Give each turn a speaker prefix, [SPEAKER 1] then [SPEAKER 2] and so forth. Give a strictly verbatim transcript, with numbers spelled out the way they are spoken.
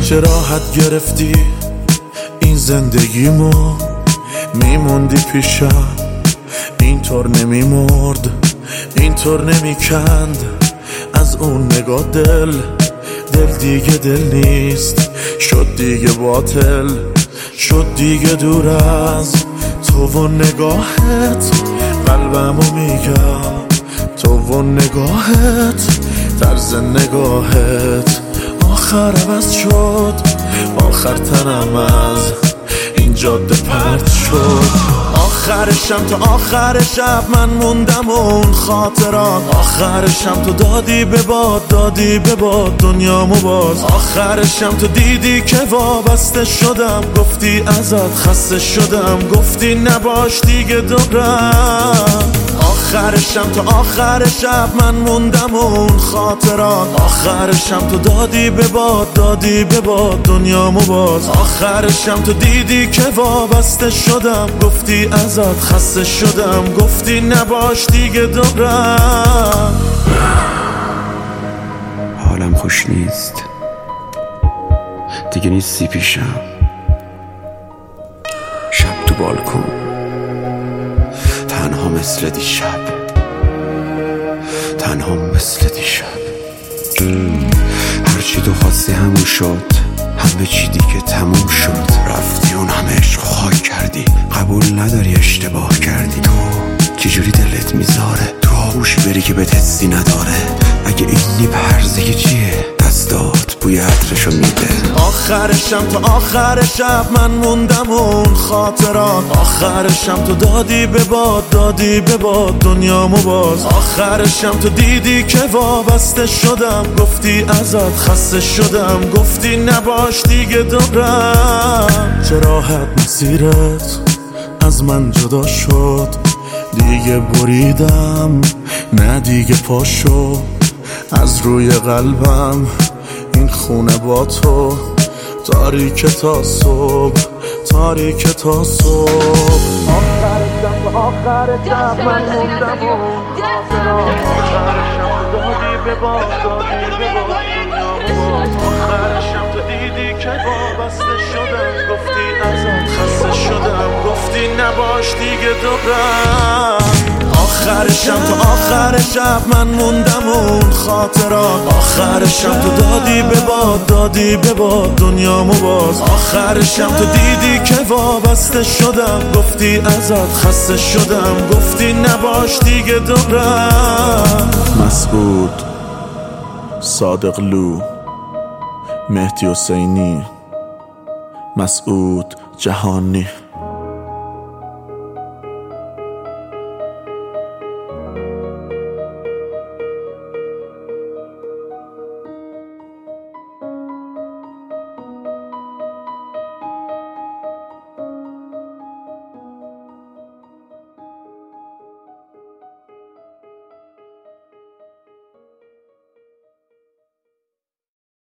[SPEAKER 1] چه راحت گرفتی این زندگیمو، میموندی پیشم اینطور نمیمرد، اینطور نمیکند از اون نگاه دل. دل دیگه دل نیست، شد دیگه باطل، شد دیگه دور از تو و نگاهت. قلبمو میگم تو و نگاهت، طرز نگاهت آخر عوض شد، آخر تنم از این جاده پرت شد. آخر شب تا آخر شب من موندم اون خاطرات، آخر شب تو دادی به باد، دادی به باد دنیامو باز. آخر شب تو دیدی که وابسته شدم، گفتی ازت خسته شدم، گفتی نباش دیگه دورم. آخر شب تا آخر شب من موندم اون خاطرات، آخر شب تو دادی به باد، دادی به باد دنیامو باز. آخر شب تو دیدی که وابسته شدم، گفتی ازت خسته شدم، گفتی نباش دیگه دورم.
[SPEAKER 2] حالم خوش نیست دیگه، نیستی پیشم. شب تو بالکن تنها مثل دیشب، تنها مثل دیشب. هرچی تو خواستی همون شد، همه چی دیگه تموم شد. رفتی اون همه عشق خاک کردی، قبول نداری اشتباه کردی. تو چجوری دلت میذاره تو آغوش بری که بهت حسی نداره؟ اگه اینی پرزه چیه دستات بوی عطرشو میده.
[SPEAKER 1] آخر شب تا آخر شب من موندم اون خاطرات، آخر شب تو دادی به باد، دادی به باد دنیامو باز. آخر شب تو دیدی که وابسته شدم، گفتی ازت خسته شدم، گفتی نباش دیگه دورم. چه راحت مسیرت از من جدا شد، دیگه بریدم نه دیگه پاشو از روی قلبم. این خونه با تو تاریک تا صبح، تاریک تا صبح. آخر شب آخر شب من موندم و خاطرات، آخر شب دادی به باد، دادی به باد دنیامو. آخر شب تو دیدی که وابسته شدم، گفتی ازت خسته شدم، گفتی نباش دیگه دورم. آخر شب تا آخر شب من موندم اون خاطرات، آخر شب تو دادی به باد، دادی به باد دنیامو باز. آخر شب تو دیدی که وابسته شدم، گفتی ازت خسته شدم، گفتی نباش دیگه دورم. مسعود، صادق لو، مهدی حسینی، مسعود جهانی.